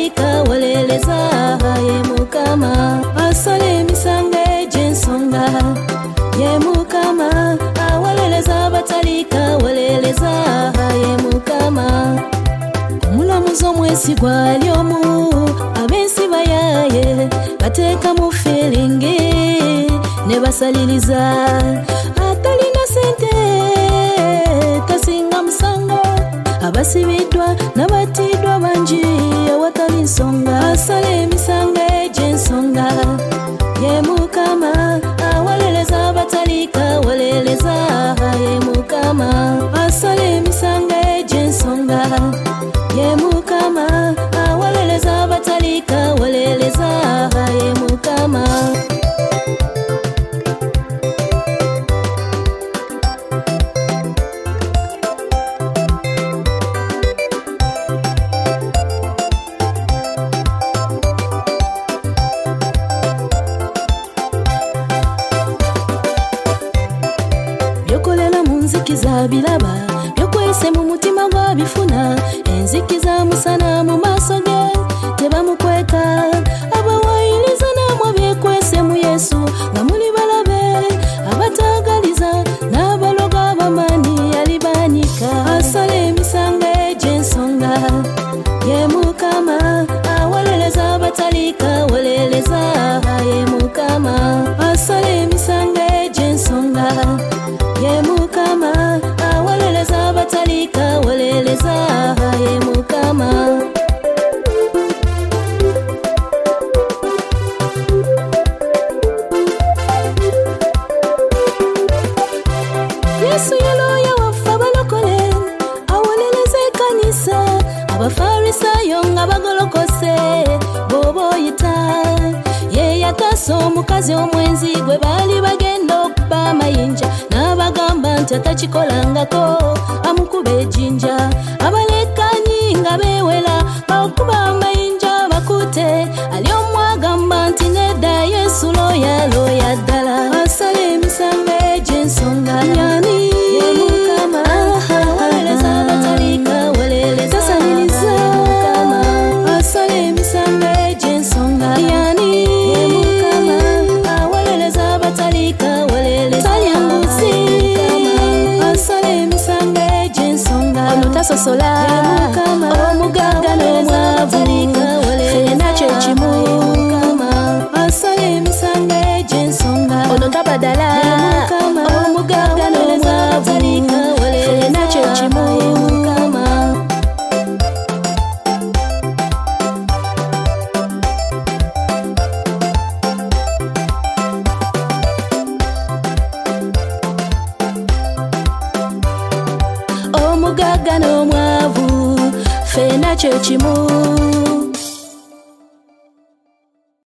batalika waleleza ye Mukama asala emisango egy'ensonga ye Mukama awaleleza batalika waleleza ye Mukama omulamuzi omwesigwa ali omu abensi bayaye bateeka mu feelingi ne basaliriza atalina sente tasinga musango abasibiddwa n'abatiddwa bangi awatali nsonga asala emisango egy'ensonga ye Mukama awaleleza abatalika waleleza ye Mukama asala emisango egy'ensonga ye Mukama awaleleza abatalika waleleza ye Mukama Enzikiza bilaba byokwese mu mutima gwa bifuna enzikiza musana mu maaso ge tebamukweka abawayiriza namwe bekwese mu Yesu nga muli balabe abatagaliza n'abaloga abamani yalibanika asala emisango egy'ensonga ye Mukama awaleleza abatalika waleleza ye Mukama asala emisango egy'ensonga ye Mukama awaleleza abatalika waleleza ye Mukama Yesu yeloya waffe abalokole awaleleza ekanisa abafarisayo nga bagolokose bw'oba oyita ye yakasa omukazi omwenzi gwe baali bagenda okuba amayinja n'abagamba nti atakikolangako amukuba ejjinja abalekanyi nga beewera bakuba amayinja bakute ali omu agamba nti nedda Yesu looya ddala asala emisango egy'ensonga yani ye Mukama awaleleza abatalika waleleza tasaliriza Mukama asala emisango egy'ensonga yani ye Mukama awaleleza abatalika waleleza talyanguzi asala emisango egy'ensonga ono tasosola omugagga n'omwavu fena kyekimu asala emisango egy'ensonga ono tabadala omugagga n'omwavu fena kyekimu omugagga n'omwavu fena kyekimu